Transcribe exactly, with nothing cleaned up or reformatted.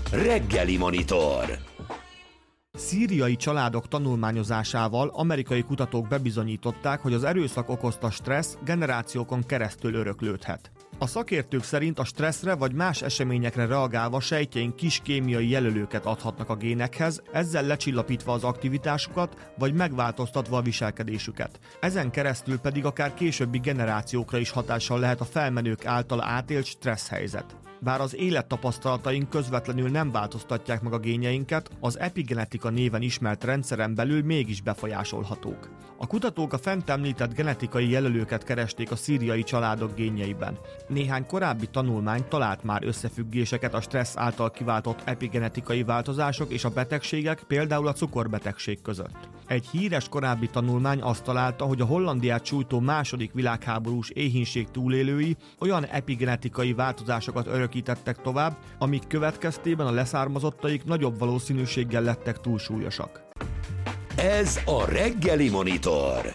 Reggeli Monitor. Szíriai családok tanulmányozásával amerikai kutatók bebizonyították, hogy az erőszak okozta stressz generációkon keresztül öröklődhet. A szakértők szerint a stresszre vagy más eseményekre reagálva sejtjeink kis kémiai jelölőket adhatnak a génekhez, ezzel lecsillapítva az aktivitásukat, vagy megváltoztatva a viselkedésüket. Ezen keresztül pedig akár későbbi generációkra is hatással lehet a felmenők által átélt stressz helyzet. Bár az élettapasztalataink közvetlenül nem változtatják meg a génjeinket, az epigenetika néven ismert rendszeren belül mégis befolyásolhatók. A kutatók a fent említett genetikai jelölőket keresték a szíriai családok génjeiben. Néhány korábbi tanulmány talált már összefüggéseket a stressz által kiváltott epigenetikai változások és a betegségek, például a cukorbetegség között. Egy híres korábbi tanulmány azt találta, hogy a Hollandiát sújtó második világháborús éhínség túlélői olyan epigenetikai változásokat örökítettek tovább, amik következtében a leszármazottaik nagyobb valószínűséggel lettek túlsúlyosak. Ez a Reggeli Monitor.